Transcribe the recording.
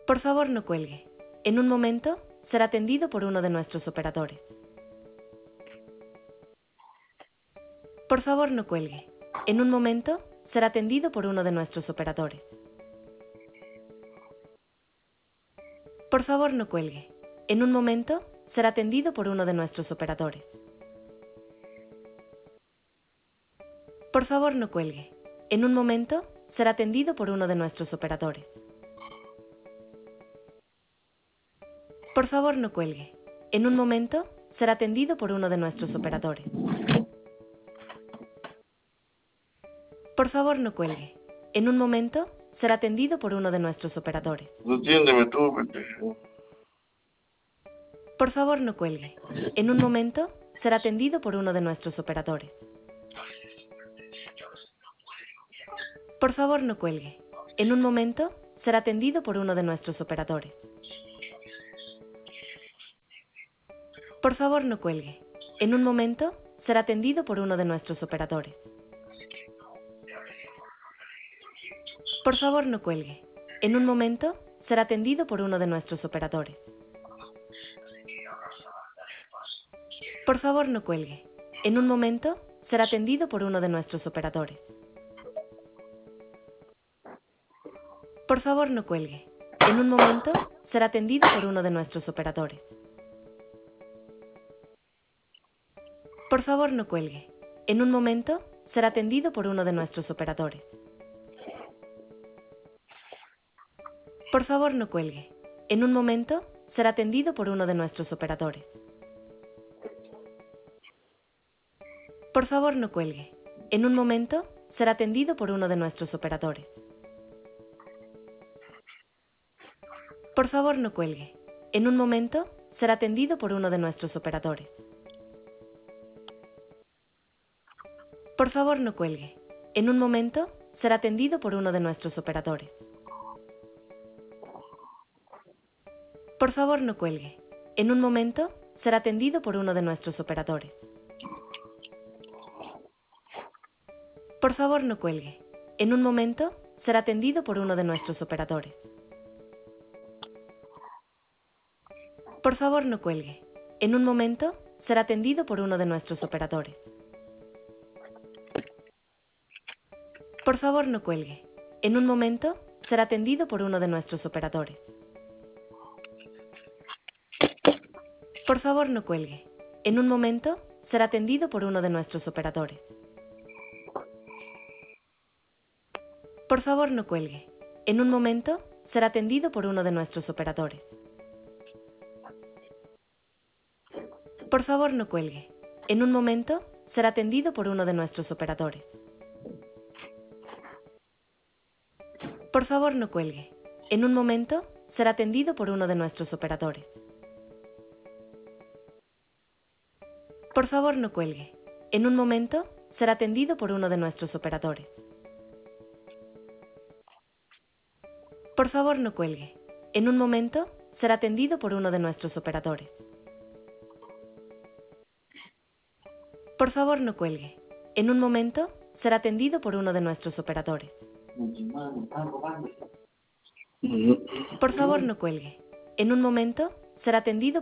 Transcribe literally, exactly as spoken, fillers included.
Por favor, no cuelgue. En un momento, será atendido por uno de nuestros operadores. Por favor, no cuelgue. En un momento, será atendido por uno de nuestros operadores. Por favor, no cuelgue. En un momento, será atendido por uno de nuestros operadores. Por favor, no cuelgue. En un momento, será atendido por uno de nuestros operadores. Por favor, no cuelgue. En un momento, será atendido por uno de nuestros operadores. Por favor, no cuelgue. En un momento, será atendido por uno de nuestros operadores. Atiéndeme tú, pendejo. Por favor, no cuelgue. En un momento, será atendido por uno de nuestros operadores. Por favor, no cuelgue. En un momento, será atendido por uno de nuestros operadores. Por favor, no cuelgue. En un momento, será atendido por uno de nuestros operadores. Por favor, no cuelgue. En un momento, será atendido por uno de nuestros operadores. Por favor, no cuelgue. En un momento, será atendido por uno de nuestros operadores. Por favor, no cuelgue. En un momento, será atendido por uno de nuestros operadores. Por favor, no cuelgue. En un momento, será atendido por uno de nuestros operadores. Por favor, no cuelgue. En un momento, será atendido por uno de nuestros operadores. Por favor, no cuelgue. En un momento, será atendido por uno de nuestros operadores. Por favor, no cuelgue. En un momento, será atendido por uno de nuestros operadores. Por favor, no cuelgue. En un momento, será atendido por uno de nuestros operadores. Por favor, no cuelgue. En un momento, será atendido por uno de nuestros operadores. Por favor, no cuelgue. En un momento, será atendido por uno de nuestros operadores. Por favor, no cuelgue. En un momento, será atendido por uno de nuestros operadores. Por favor, no cuelgue. En un momento, será atendido por uno de nuestros operadores. Por favor, no cuelgue. En un momento, será atendido por uno de nuestros operadores. Por favor, no cuelgue. En un momento, será atendido por uno de nuestros operadores. Por favor, no cuelgue. En un momento, será atendido por uno de nuestros operadores. Por favor, no cuelgue. En un momento, será atendido por uno de nuestros operadores. Por favor, no cuelgue. En un momento, será atendido por uno de nuestros operadores. Por favor, no cuelgue. En un momento, será atendido por uno de nuestros operadores. Por favor, no cuelgue. En un momento, será atendido por uno de nuestros operadores. Por favor, no cuelgue. En un momento, será atendido